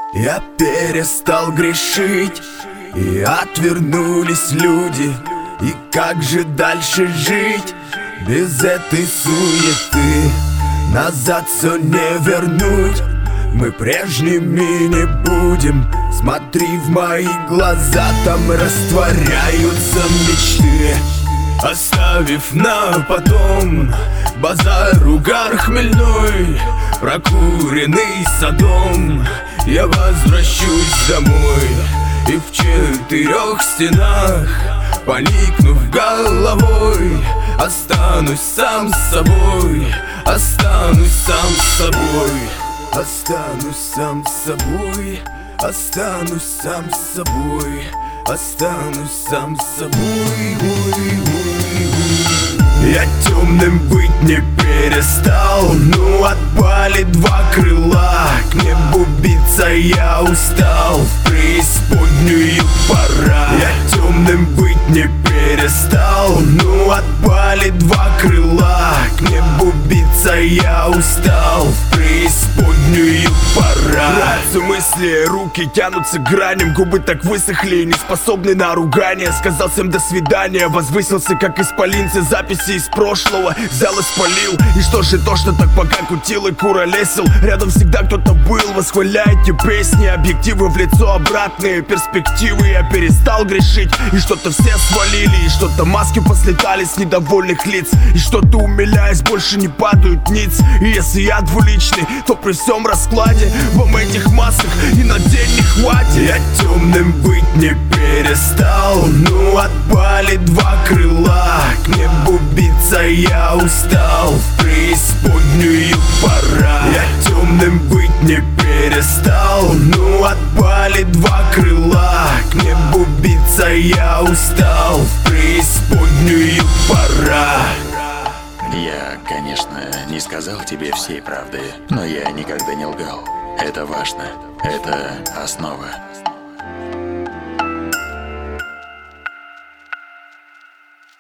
Я перестал грешить, и отвернулись люди. И как же дальше жить без этой суеты? Назад все не вернуть, мы прежними не будем. Смотри в мои глаза, там растворяются мечты. Оставив на потом базар, угар хмельной, прокуренный садом, я возвращусь домой. И в 4 стенах, поникнув головой, останусь сам с собой, останусь сам с собой, останусь сам с собой, останусь сам с собой, останусь сам с собой. Я темным быть не перестал, ну отпали 2 крыла. К небу биться я устал, в преисподнюю пора. Я темным быть не перестал, ну отпали 2 крыла. К небу биться я устал, в преисподнюю пора. Рвутся мысли, руки тянутся к граням, губы так высохли, не способны на ругание. Сказал всем до свидания, возвысился как исполинцы, записи из прошлого взял и спалил. И что же то, что так пока кутил и куролесил? Рядом всегда кто-то был, восхваляйте песни, объективы в лицо, обратные перспективы. Я перестал грешить, и что-то все свалили, и что-то маски послетали с недовольных лиц, и что-то, умиляясь, больше не падают ниц. И если я двуличный, то при всем раскладе вам этих масок и на день не хватит. Я темным быть не перестал, ну отпали 2 крыла. К небу биться я устал, в преисподнюю пора. Я темным быть не перестал, ну отпали 2 крыла. К небу биться я устал, в преисподнюю пора. Я, конечно, не сказал тебе всей правды, но я никогда не лгал. Это важно, это основа.